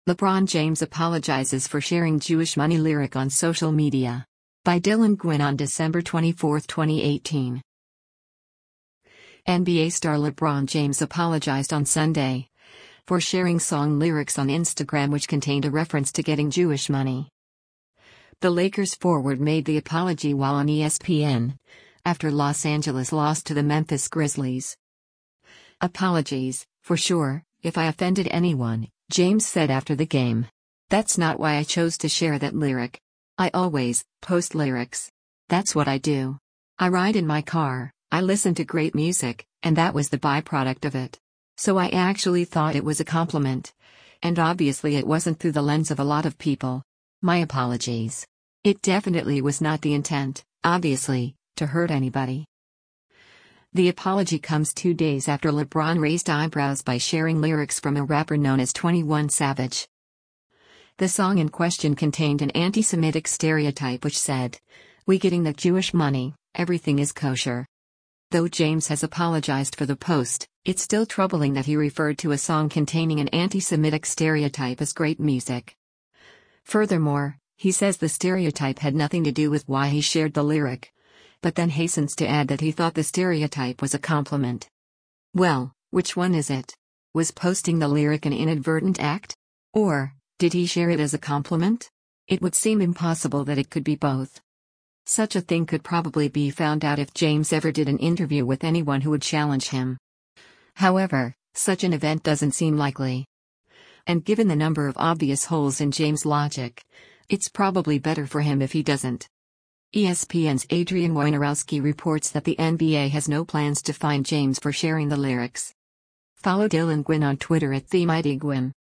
LeBron James apologizes for sharing Jewish Money lyric on social media. By Dylan Gwynn on December 24, 2018. NBA star LeBron James apologized on Sunday for sharing song lyrics on Instagram which contained a reference to getting Jewish money. The Lakers forward made the apology while on ESPN, after Los Angeles lost to the Memphis Grizzlies. "Apologies, for sure, if I offended anyone," James said after the game. "That's not why I chose to share that lyric. I always post lyrics. That's what I do. I ride in my car, I listen to great music, and that was the byproduct of it. So I actually thought it was a compliment. And obviously it wasn't through the lens of a lot of people. My apologies. It definitely was not the intent, obviously, to hurt anybody." The apology comes 2 days after LeBron raised eyebrows by sharing lyrics from a rapper known as 21 Savage. The song in question contained an anti-Semitic stereotype which said, "We getting the Jewish money, everything is kosher." Though James has apologized for the post, it's still troubling that he referred to a song containing an anti-Semitic stereotype as great music. Furthermore, he says the stereotype had nothing to do with why he shared the lyric, but then hastens to add that he thought the stereotype was a compliment. Well, which one is it? Was posting the lyric an inadvertent act? Or did he share it as a compliment? It would seem impossible that it could be both. Such a thing could probably be found out if James ever did an interview with anyone who would challenge him. However, such an event doesn't seem likely. And given the number of obvious holes in James' logic, it's probably better for him if he doesn't. ESPN's Adrian Wojnarowski reports that the NBA has no plans to fine James for sharing the lyrics. Follow Dylan Gwynn on Twitter @TheMightyGwynn.